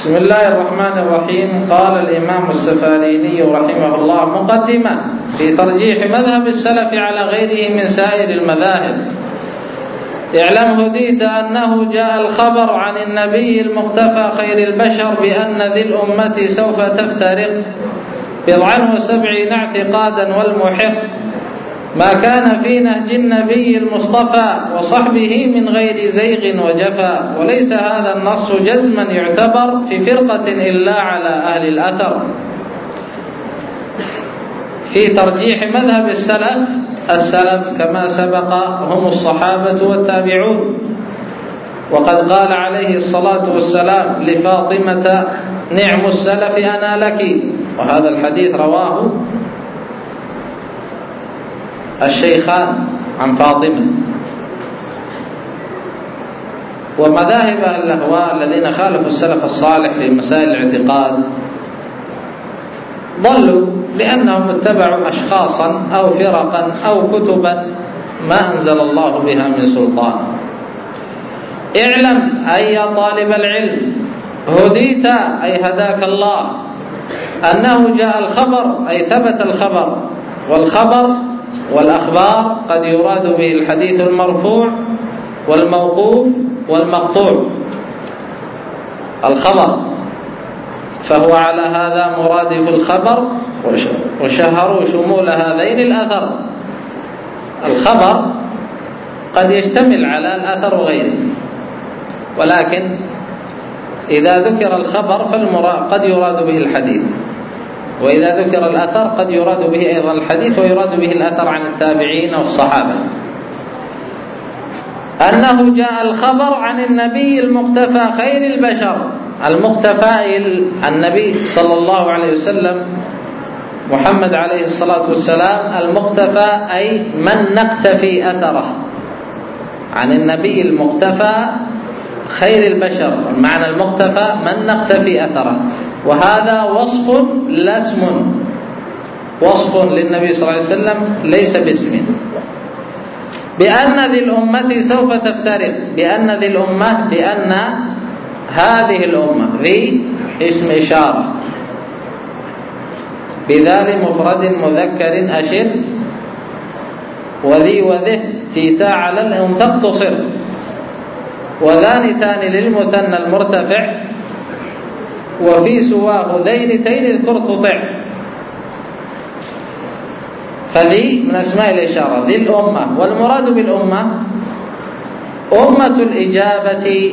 بسم الله الرحمن الرحيم. قال الإمام السفاريني رحمه الله مقدمة في ترجيح مذهب السلف على غيره من سائر المذاهب. اعلم هديت أنه جاء الخبر عن النبي المقتفى خير البشر بأن ذي الأمة سوف تفترق 70 اعتقادا والمحق ما كان في نهج النبي المصطفى وصحبه من غير زيغ وجفا، وليس هذا النص جزما يعتبر في فرقة إلا على أهل الأثر. في ترجيح مذهب السلف كما سبق هم الصحابة والتابعون، وقد قال عليه الصلاة والسلام لفاطمة نعم السلف أنا لك، وهذا الحديث رواه الشيخان عن فاطمة. ومذاهب الأهواء الذين خالفوا السلف الصالح في مسائل الاعتقاد ضلوا لأنهم اتبعوا أشخاصا أو فرقا أو كتبا ما أنزل الله بها من سلطان. اعلم أي طالب العلم هديت أي هداك الله أنه جاء الخبر أي ثبت الخبر، والخبر والأخبار قد يراد به الحديث المرفوع والموقوف والمقطوع. الخبر فهو على هذا مرادف الخبر، وشهروا شمول هذين الأثر. الخبر قد يشتمل على الأثر وغيره، ولكن إذا ذكر الخبر قد يراد به الحديث، وإذا ذكر الأثر قد يراد به أيضا الحديث ويراد به الأثر عن التابعين والصحابة. أنه جاء الخبر عن النبي المقتفى خير البشر. المقتفى النبي صلى الله عليه وسلم محمد عليه الصلاة والسلام. المقتفى أي من نقتفي أثره، عن النبي المقتفى خير البشر. معنى المقتفى من نقتفي أثره، وهذا وصف لا اسم، وصف للنبي صلى الله عليه وسلم ليس باسم. بأن ذي الأمة سوف تفترق، بأن ذي الأمة، بأن هذه الأمة، ذي اسم إشارة، بذال مفرد مذكر أشر، وذي وذه تيتا على الأم تقتصر، وذان تان للمثنى المرتفع، وفي سواه ذين تين اذكر تطع. فذي من أسماء الإشارة ذي الأمة. والمراد بالأمة أمة الإجابة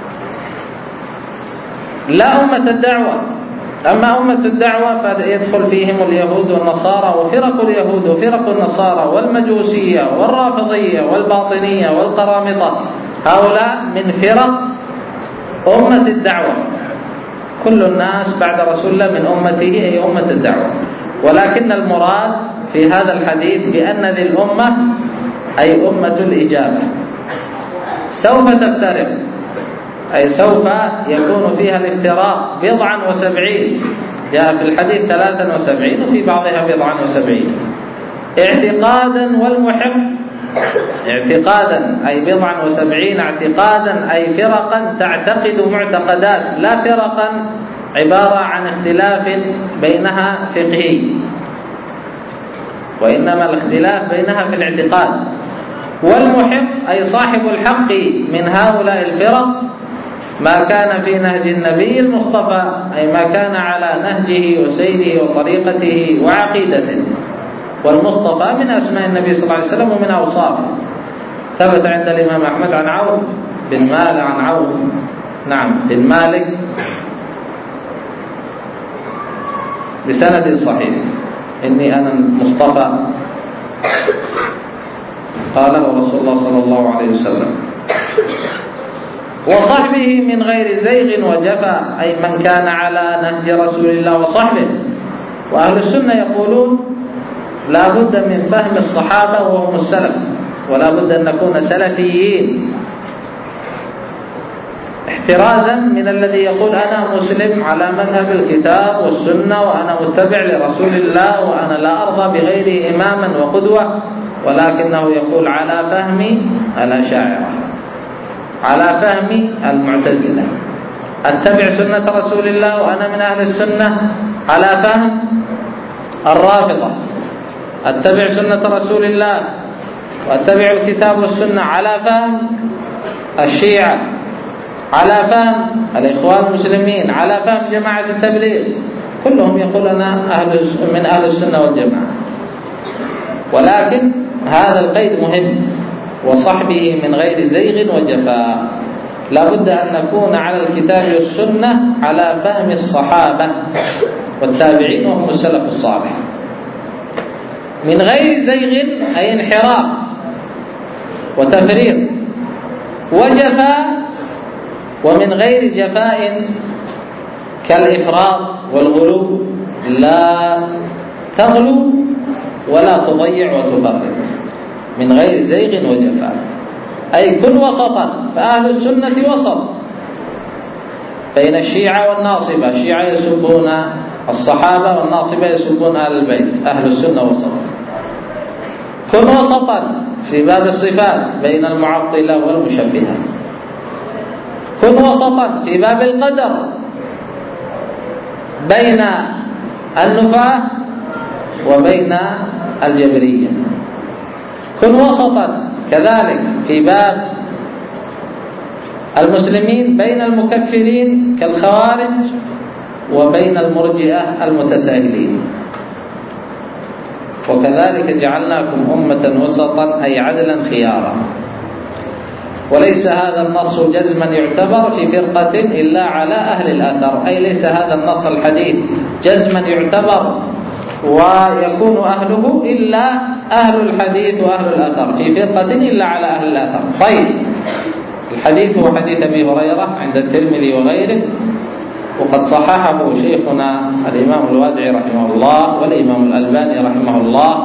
لا أمة الدعوة. أما أمة الدعوة فيدخل فيهم اليهود والنصارى وفرق اليهود وفرق النصارى والمجوسية والرافضية والباطنية والقرامطة. هؤلاء من فرق أمة الدعوة. كل الناس بعد رسول الله من أمته أي أمة الدعوة. ولكن المراد في هذا الحديث بأن ذي الأمة أي أمة الإجابة سوف تفترق، أي سوف يكون فيها الافتراق 70. جاء في الحديث 73 وفي بعضها 70. اعتقادا والمحق. اعتقادا أي 70 اعتقادا أي فرقا تعتقد معتقدات، لا فرقا عبارة عن اختلاف بينها فقهي، وإنما الاختلاف بينها في الاعتقاد. والمحق أي صاحب الحق من هؤلاء الفرق ما كان في نهج النبي المصطفى، أي ما كان على نهجه وسيره وطريقته وعقيدته. والمصطفى من أسماء النبي صلى الله عليه وسلم ومن أوصافه. ثبت عند الإمام أحمد عن عوف بن مالك بسند صحيح إني أنا المصطفى قاله رسول الله صلى الله عليه وسلم. وصحبه من غير زيغ وجفا، أي من كان على نهج رسول الله وصحبه. وأهل السنة يقولون لا بد من فهم الصحابة وهم السلف، ولا بد أن نكون سلفيين، احترازا من الذي يقول أنا مسلم على مذهب الكتاب والسنة وأنا متبع لرسول الله وأنا لا أرضى بغيره إماما وقدوة، ولكنه يقول على فهم الأشاعرة، على فهم المعتزلة، أتبع سنة رسول الله وأنا من أهل السنة على فهم الرافضة، أتبع سنة رسول الله وأتبع الكتاب والسنة على فهم الشيعة، على فهم الإخوان المسلمين، على فهم جماعة التبليغ، كلهم يقول أنا من أهل السنة والجماعة. ولكن هذا القيد مهم: وصحبه من غير زيغ وجفاء. لا بد أن نكون على الكتاب والسنة على فهم الصحابة والتابعين وهم السلف الصالح، من غير زيغ أي انحراف وتفريط، وجفاء ومن غير جفاء كالإفراط والغلو، لا تغلو ولا تضيع وتفرط، من غير زيغ وجفاء، أي كن وسطا. فأهل السنة وسط بين الشيعة والناصبة، الشيعة يسبون الصحابة والناصبة يسبون أهل البيت، أهل السنة وسط. كن وسطا في باب الصفات بين المعطلة والمشبهة، كن وسطا في باب القدر بين النفاة وبين الجبرية، كن وسطا كذلك في باب المسلمين بين المكفرين كالخوارج وبين المرجئة المتساهلين. وكذلك جعلناكم أمة وسطا أي عدلا خيارا. وليس هذا النص جزما يعتبر في فرقة إلا على أهل الأثر، أي ليس هذا النص الحديث جزما يعتبر ويكون أهله إلا أهل الحديث وأهل الأثر في فرقة إلا على أهل الأثر. طيب، الحديث هو حديث أبي هريرة عند الترمذي وغيره، وقد صححه شيخنا الإمام الوادعي رحمه الله والإمام الألباني رحمه الله،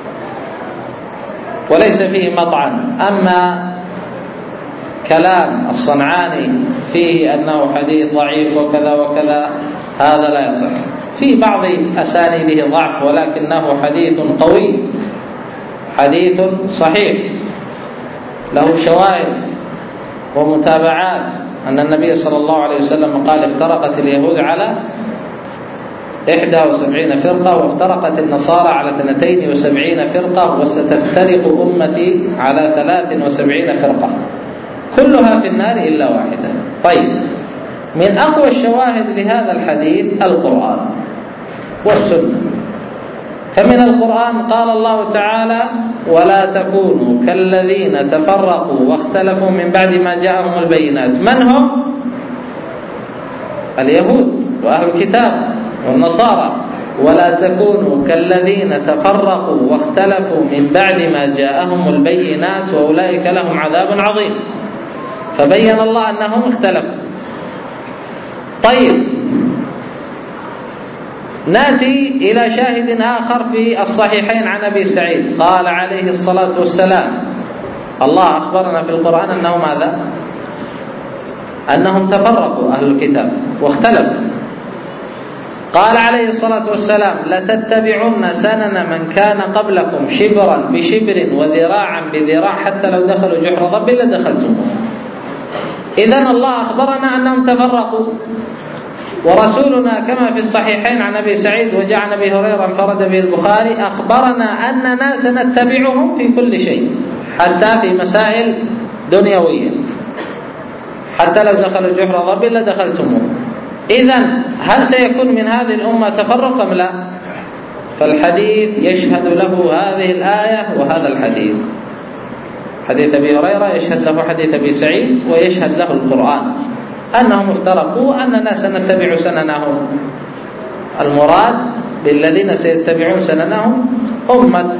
وليس فيه مطعن. أما كلام الصنعاني فيه أنه حديث ضعيف وكذا وكذا، هذا لا يصح. في بعض أسانيده ضعف، ولكنه حديث قوي، حديث صحيح له شواهد ومتابعات، أن النبي صلى الله عليه وسلم قال: افترقت اليهود على 71 فرقة، وافترقت النصارى على 72 فرقة، وستفترق أمتي على 73 فرقة كلها في النار إلا واحدة. طيب، من أقوى الشواهد لهذا الحديث القرآن والسنة. فمن القرآن قال الله تعالى: ولا تكونوا كالذين تفرقوا واختلفوا من بعد ما جاءهم البينات. من هم؟ اليهود وأهل الكتاب والنصارى. ولا تكونوا كالذين تفرقوا واختلفوا من بعد ما جاءهم البينات وأولئك لهم عذاب عظيم. فبين الله أنهم اختلفوا. طيب، نأتي إلى شاهد آخر في الصحيحين عن أبي سعيد قال عليه الصلاة والسلام: الله أخبرنا في القرآن أنه ماذا؟ أنهم تفرقوا أهل الكتاب واختلفوا. قال عليه الصلاة والسلام: لتتبعن سنن من كان قبلكم شبرا بشبر وذراعا بذراع حتى لو دخلوا جحر ضب لدخلتموه. إذن الله أخبرنا أنهم تفرقوا، ورسولنا كما في الصحيحين عن أبي سعيد وجاء عن أبي هريرة انفرد به البخاري أخبرنا أننا سنتبعهم في كل شيء، حتى في مسائل دنيوية، حتى لو دخلوا جحر ضب لدخلتموه. إذن هل سيكون من هذه الأمة تفرق أم لا؟ فالحديث يشهد له هذه الآية وهذا الحديث. حديث أبي هريرة يشهد له حديث أبي سعيد، ويشهد له القرآن أنهم افترقوا، أننا سنتبع سننهم. المراد بالذين سيتبعون سننهم أمة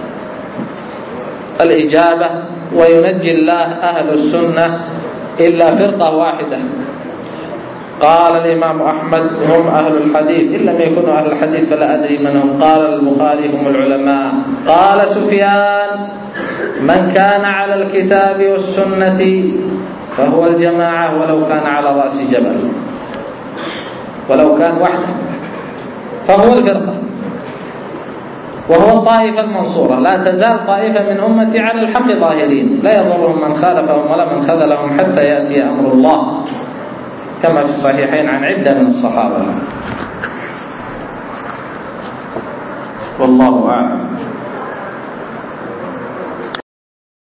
الإجابة، وينجي الله أهل السنة إلا فرقة واحدة. قال الإمام أحمد: هم أهل الحديث، إن لم يكونوا أهل الحديث فلا أدري من هم. قال البخاري: هم العلماء. قال سفيان: من كان على الكتاب والسنة فهو الجماعة ولو كان على رأس جبل، ولو كان وحده فهو الفرقة، وهو الطائفة المنصورة. لا تزال طائفة من أمتي على الحق ظاهرين، لا يضرهم من خالفهم ولا من خذلهم حتى يأتي أمر الله. كما في الصحيحين عن عدة من الصحابة. والله أعلم.